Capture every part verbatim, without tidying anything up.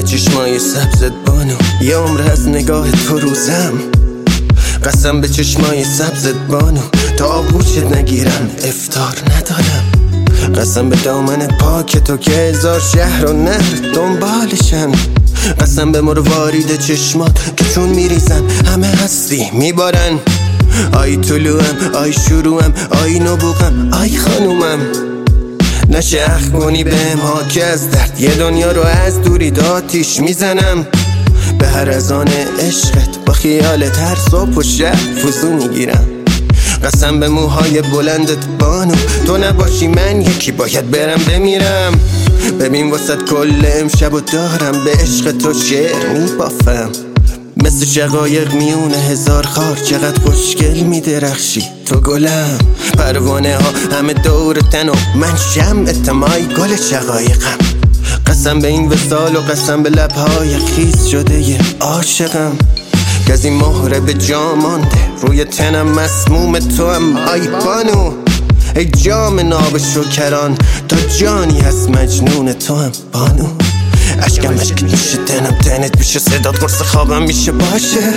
چشمای سبزت بانو، یه عمر از نگاه تو روزم. قسم به چشمای سبزت بانو، تا آغوشت نگیرم افطار ندارم. قسم به دامن پاک تو که هزار شهر و نهر دنبالشن. قسم به مروارید چشمات که چون میریزن همه هستی میبارن. آی طلوعم، آی شروعم، آی نبوغم، آی خانومم. نشه اخ کنی بهم ها که از درد یه دنیا رو از دوری آتیش میزنم. به هر ازان عشقت با خیالت هر صبح و شب فضو میگیرم. قسم به موهای بلندت بانو، تو نباشی من یکی باید برم بمیرم. ببین واسد کل امشب و دارم به عشق تو شعر میبافم. مثل شقایق میونه هزار خار چقدر خوشگل میدرخشی تو گلم. پروانه ها همه دور تن و من شمع اتمای گل شقایقم. قسم به این وصال و قسم به لبهای خیس شده ی عاشقم. که از این مهره به جا مانده روی تنم مسموم تو هم آی بانو. ای جام ناب شکران تا جانی هست مجنون تو هم بانو. عشقم عشق میشه تنم تنت میشه صدات قرص خوابم میشه باشه.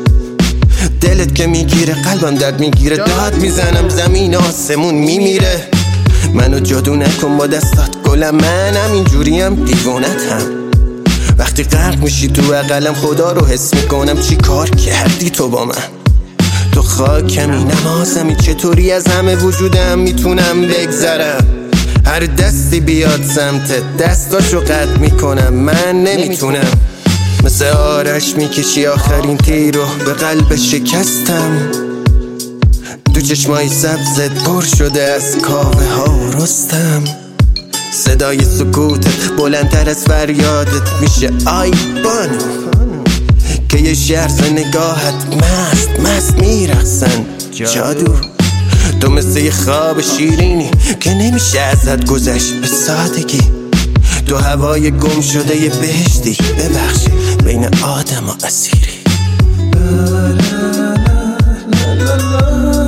دلت که میگیره قلبم درد میگیره داد میزنم زمین آسمون میمیره. منو جادو نکن با دستات گلم منم اینجوریم دیوونت هم. وقتی غرق میشی تو عقلم خدا رو حس میکنم چی کار کردی تو با من. تو خاکمی نمازمی چطوری از همه وجودم میتونم بگذرم. هر دستی بیاد سمتت دستاشو قطع میکنم من نمیتونم. مثل آرش میکشی آخرین تیر رو به قلب شکستم. تو چشمای سبزت پر شده از کاوه ها و رستم. صدای سکوتت بلندتر از فریادت میشه آی بانو. که یه شهر نگاهت مست مست میرقصن جادو. تو مثل یه خواب شیرینی که نمیشه ازت گذشت به سادگی. تو هوای گم شده یه بهشتی ببخشی بین آدم و اسیری.